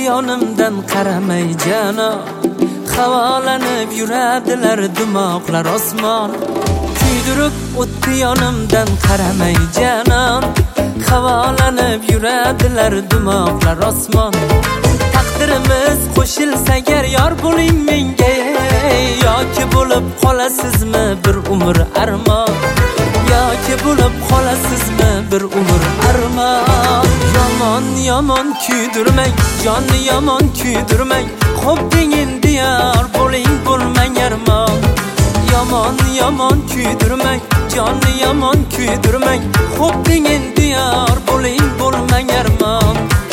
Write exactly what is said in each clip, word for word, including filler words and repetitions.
yonimdan qaramay janob, havolanib yuradilar dimoqlar osmon. Kuydirib o'tdi yonimdan qaramay janob, havolanib yuradilar dimoqlar osmon. Taqdirimiz qo'shilsa agar yor bo'ling menga, yoki bo'lib qolasizmi bir umr armon, yoki bo'lib qolasizmi bir umr armon. Yomon yomon kuydirmang, jonni yomon kuydirmang, xo'p deng endi yor bo'ling bo'lmang armon. Yomon yomon kuydirmang, jonni yomon kuydirmang, xo'p deng endi yor bo'ling bo'lmang armon.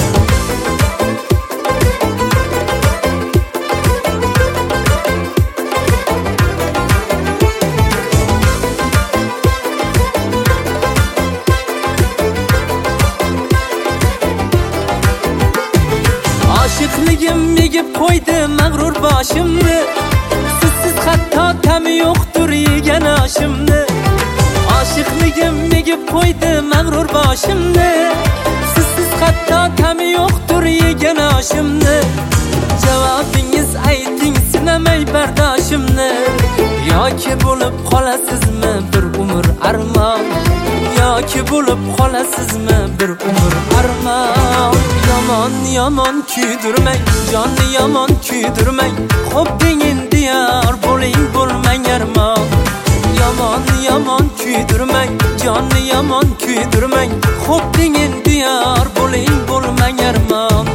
Oshiqligim yegib qo'ydi mag'rur boshimni, sizsiz hatto ta'mi yo'qdir yegan oshimni. Oshiqligim yegib qo'ydi mag'rur boshimni, sizsiz hatto ta'mi yo'qdir yegan oshimni. Javobingiz ayting sinamay bardoshimni, yoki bo'lib qolasizmi bir umr armon, yoki bo'lib qolasizmi bir umr armon. Yomon yomon kuydirmang, jonni yomon kuydirmang, xo'p deng endi yor bo'ling bo'lmang armon. Yomon yomon kuydirmang, jonni yomon kuydirmang, xo'p deng endi yor bo'ling bo'lmang armon.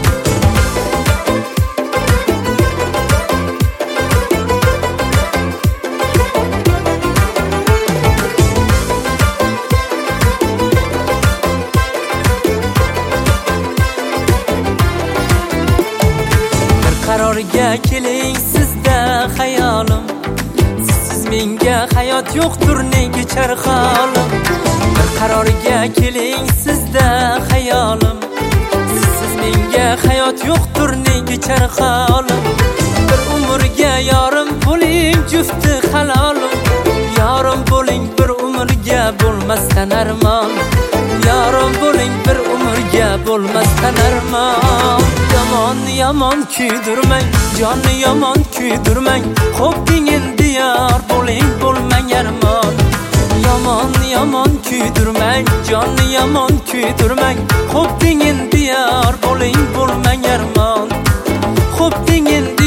Qarorga keling sizda xayolim, siz menga hayot yo'qdir nega charxolim. Bir qarorga keling sizda xayolim, siz menga hayot yo'qdir nega charxolim. Bir umrga yorim bo'ling jufti halolim, yorim bo'ling bir umrga bo'lmasdan armon, yorim bo'ling bir umrga bo'lmasdan armon. Yomon yomon kuydirmang, jonni yomon kuydirmang, xo'p deng endi yor bo'ling bo'lmang armon. Yomon yomon kuydirmang, jonni yomon kuydirmang, xo'p deng endi yor bo'ling bo'lmang armon. Xo'p deng endi